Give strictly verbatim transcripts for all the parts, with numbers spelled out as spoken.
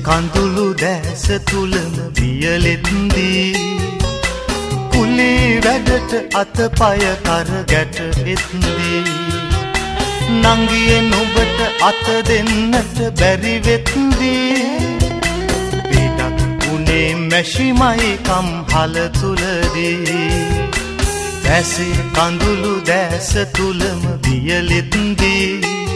කඳුළු දැස තුලම වියලෙත්දී කුලී වැඩට අතපය කර ගැට එත්දී නංගියේ නුඹට අත දෙන්නට බැරි වෙත්දී පිටක් උනේ මැෂිමයි කම්හල තුලදී දැසේ කඳුළු දැස තුලම වියලෙත්දී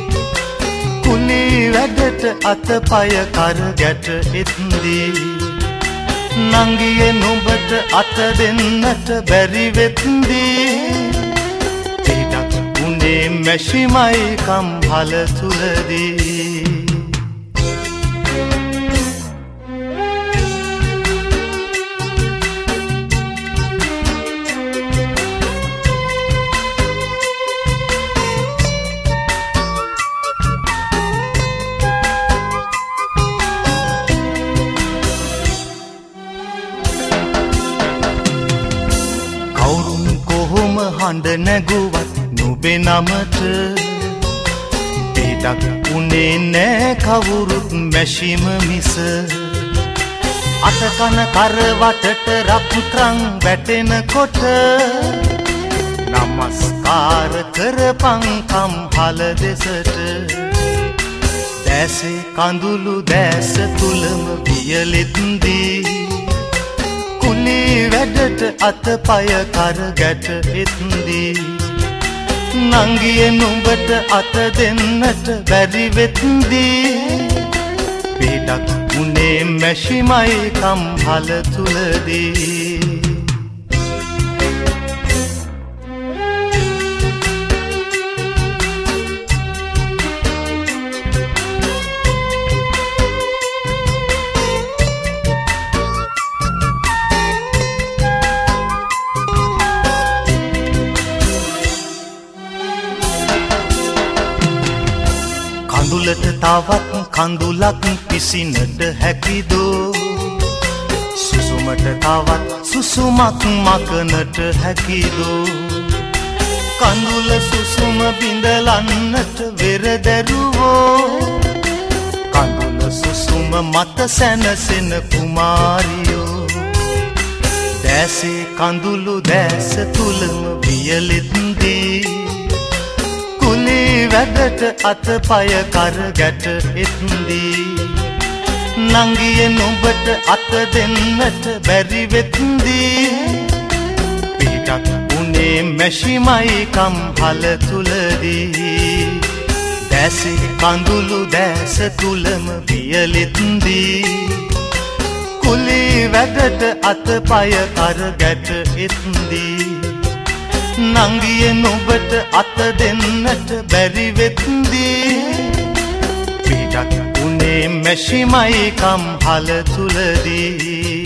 කුලී වැඩට අතපය කර ගැට එත්දී නංගියේ නුඹට අත දෙන්නට බැරි වෙත්දී පිටක් උනේ මැෂිමයි කම්හල තුලදී හඬ නැගුවත් නුඹේ නමට පිටක් උනේ නෑ කවුරුත් මැෂිම මිස අත කන කරවටට රත්තරන් වැටෙනකොට නමස්කාර කරපන් කම්හල දෙසට දැසේ කඳුළු දැස තුලම වියලෙත්දී කුලී වැඩට අතපය කර ගැට එත්දී නංගියේ නුඹට අත දෙන්නට බැරි වෙත්දී පිටක් උනේ මැෂිමයි කම්හල තුලදී කඳුලට තවත් කඳුලක් පිසිනට හැකිදෝ සුසුමට තවත් සුසුමක් මකනට හැකිදෝ කඳුල සුසුම බිඳලන්නට වෙරදැරුවෝ කඳුල සුසුම මත සැනසෙන කුමාරියෝ දැසේ කඳුළු දැස තුලම වියලෙත්දී කුලී වැඩට අතපය කර ගැට එත්දී නංගියේ නුඹට අත දෙන්නට බැරි වෙත්දී පිටක් උනේ මැෂිමයි කම්හල තුලදී දැසේ කඳුළු දැස තුලම වියලෙත්දී කුලී වැඩට අතපය කර ගැට එත්දී නංගියේ නුඹට අත දෙන්නට බැරි වෙත්දී පිටක් උනේ මැෂිමයි කම්හල තුලදී